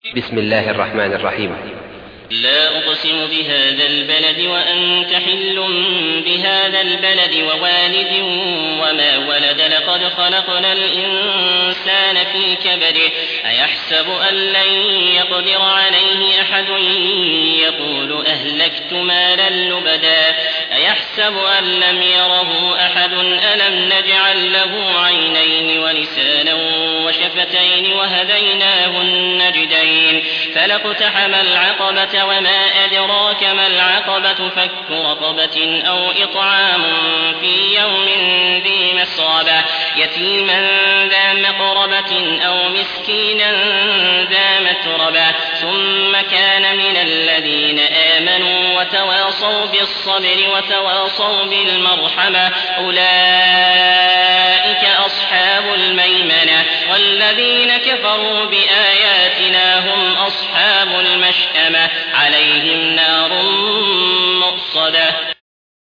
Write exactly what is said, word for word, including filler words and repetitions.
بسم الله الرحمن الرحيم. لا أقسم بهذا البلد وأنت حل بهذا البلد ووالد وما ولد لقد خلقنا الإنسان في كبده أيحسب أن لن يقدر عليه أحد يقول أهلكت مالا لبدا أيحسب أن لم يره أحد ألم نجعل له عينين ولسانا وشفتين وهديناه النجدين فلاقتحم العقبة وما أدراك ما العقبة فك رقبة أو إطعام في يوم ذي مسغبة يتيما ذا مقربة أو مسكينا ذا متربة ثم كان من الذين آمنوا وتواصوا بالصبر وتواصوا بالمرحمة أولئك أصحاب الميمنة والذين كفروا بآياتنا هم أصحاب المشأمة عليهم نار